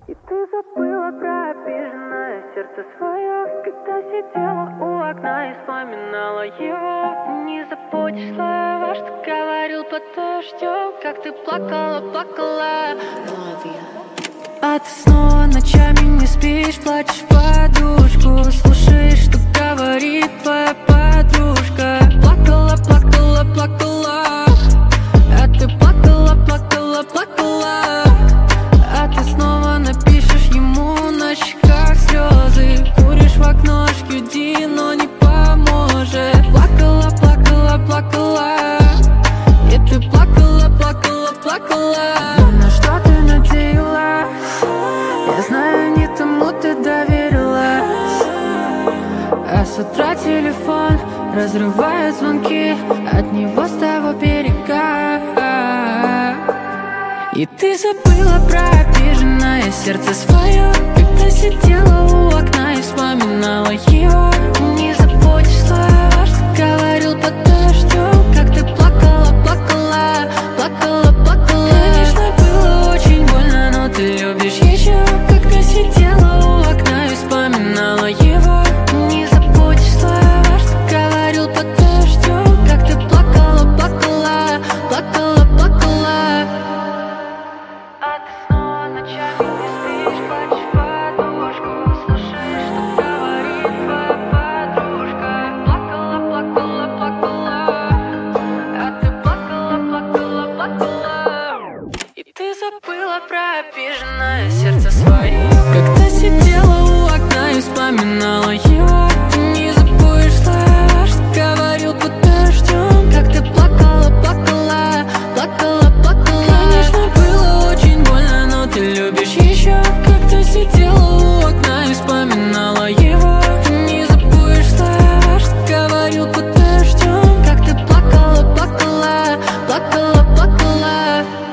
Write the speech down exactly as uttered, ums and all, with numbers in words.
И ты забыла про обиженное сердце свое, когда сидела у окна и вспоминала его. Не забудешь слова, что говорил под дождем, как ты плакала, плакала. А ты снова ночами не спишь, плачешь в подушку, слушаешь, что говорит твоя подружка. Плакала, плакала, плакала, а ты плакала, плакала, плакала. А ты снова напишешь ему на щеках слезы, куришь в окношке, уйди, но не поможет. Плакала, плакала, плакала, и ты плакала, плакала, плакала. На что ты надеялась? Я знаю, не тому ты доверилась. А с утра телефон разрывает звонки, от него с того берега. И ты забыла про обиженное сердце свое, когда сидела у окна и вспоминала его. Не забудешь слова, что говорил под дождем, как ты плакала, плакала, плакала, плакала. Конечно, было очень больно, но ты любишь еще, когда сидела у окна и вспоминала его. Не забудешь слова, что говорил под дождем, как ты плакала, плакала, плакала, плакала. А ты снова ночами не спишь, плачешь в подушку, слушаешь, что говорит твоя подружка. Плакала, плакала, плакала, а ты плакала, плакала, плакала. И ты забыла про обиженное сердце свое, когда сидела у окна и вспоминала его. Не забудешь слова, что говорил под дождем, как ты плакала, плакала, плакала, плакала. Конечно, было очень больно, но ты любишь еще, когда сидела у окна и вспоминала его. Не забудешь слова, что говорил под дождем, как ты плакала, плакала, плакала, плакала.